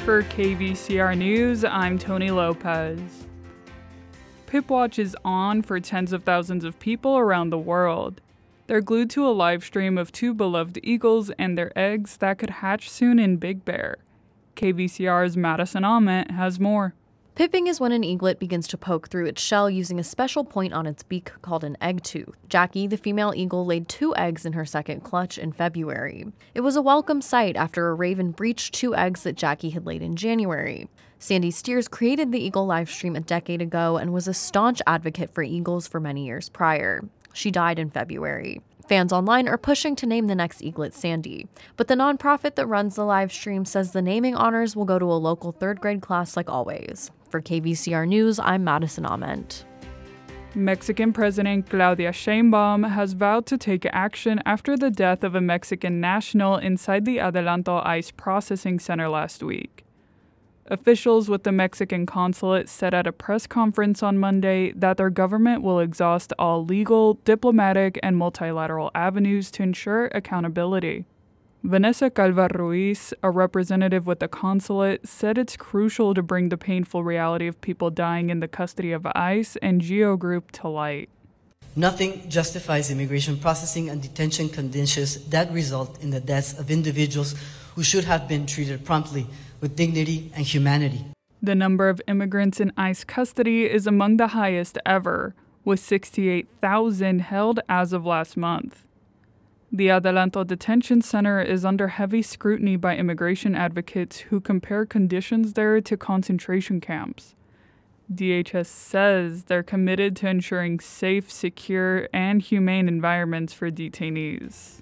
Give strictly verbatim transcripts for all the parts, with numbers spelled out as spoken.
For K V C R News, I'm Tony Lopez. Pipwatch is on for tens of thousands of people around the world. They're glued to a live stream of two beloved eagles and their eggs that could hatch soon in Big Bear. K V C R's Madison Ament has more. Pipping is when an eaglet begins to poke through its shell using a special point on its beak called an egg tooth. Jackie, the female eagle, laid two eggs in her second clutch in February. It was a welcome sight after a raven breached two eggs that Jackie had laid in January. Sandy Steers created the eagle livestream a decade ago and was a staunch advocate for eagles for many years prior. She died in February. Fans online are pushing to name the next eaglet Sandy, but the nonprofit that runs the live stream says the naming honors will go to a local third grade class like always. For K V C R News, I'm Madison Ament. Mexican President Claudia Sheinbaum has vowed to take action after the death of a Mexican national inside the Adelanto ICE processing center last week. Officials with the Mexican consulate said at a press conference on Monday that their government will exhaust all legal, diplomatic, and multilateral avenues to ensure accountability. Vanessa Calva Ruiz, a representative with the consulate, said it's crucial to bring the painful reality of people dying in the custody of ICE and GEO Group to light. Nothing justifies immigration processing and detention conditions that result in the deaths of individuals who should have been treated promptly with dignity and humanity. The number of immigrants in ICE custody is among the highest ever, with sixty-eight thousand held as of last month. The Adelanto Detention Center is under heavy scrutiny by immigration advocates who compare conditions there to concentration camps. D H S says they're committed to ensuring safe, secure, and humane environments for detainees.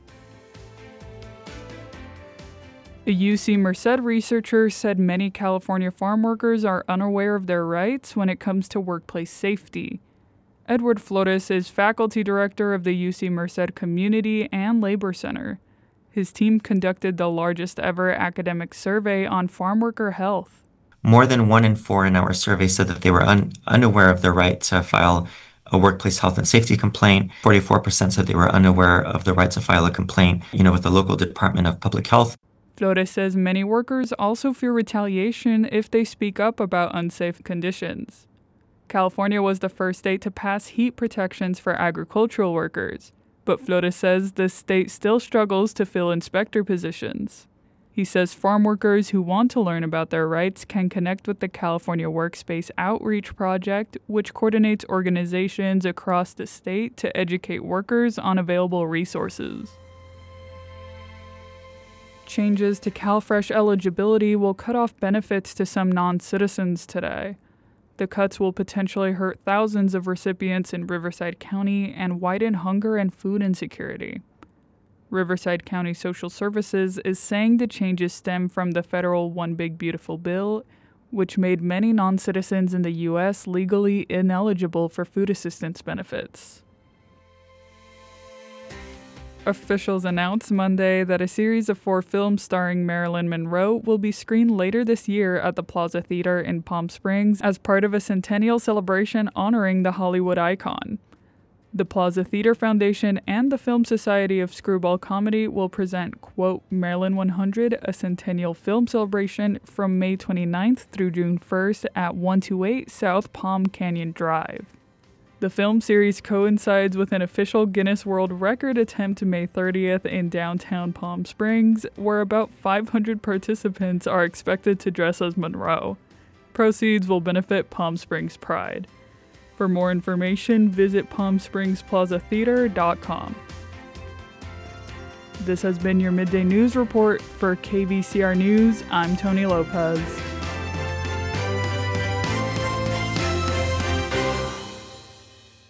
A U C Merced researcher said many California farm workers are unaware of their rights when it comes to workplace safety. Edward Flores is faculty director of the U C Merced Community and Labor Center. His team conducted the largest ever academic survey on farm worker health. More than one in four in our survey said that they were un- unaware of their right to file a workplace health and safety complaint. forty-four percent said they were unaware of the right to file a complaint, you know, with the local Department of Public Health. Flores says many workers also fear retaliation if they speak up about unsafe conditions. California was the first state to pass heat protections for agricultural workers, but Flores says the state still struggles to fill inspector positions. He says farm workers who want to learn about their rights can connect with the California Workspace Outreach Project, which coordinates organizations across the state to educate workers on available resources. Changes to CalFresh eligibility will cut off benefits to some non-citizens today. The cuts will potentially hurt thousands of recipients in Riverside County and widen hunger and food insecurity. Riverside County Social Services is saying the changes stem from the federal One Big Beautiful Bill, which made many non-citizens in the U S legally ineligible for food assistance benefits. Officials announced Monday that a series of four films starring Marilyn Monroe will be screened later this year at the Plaza Theater in Palm Springs as part of a centennial celebration honoring the Hollywood icon. The Plaza Theater Foundation and the Film Society of Screwball Comedy will present, quote, Marilyn one hundred, a centennial film celebration from May twenty-ninth through June first at one twenty-eight South Palm Canyon Drive. The film series coincides with an official Guinness World Record attempt May thirtieth in downtown Palm Springs, where about five hundred participants are expected to dress as Monroe. Proceeds will benefit Palm Springs Pride. For more information, visit palm springs plaza theater dot com. This has been your Midday News Report. For K V C R News, I'm Tony Lopez.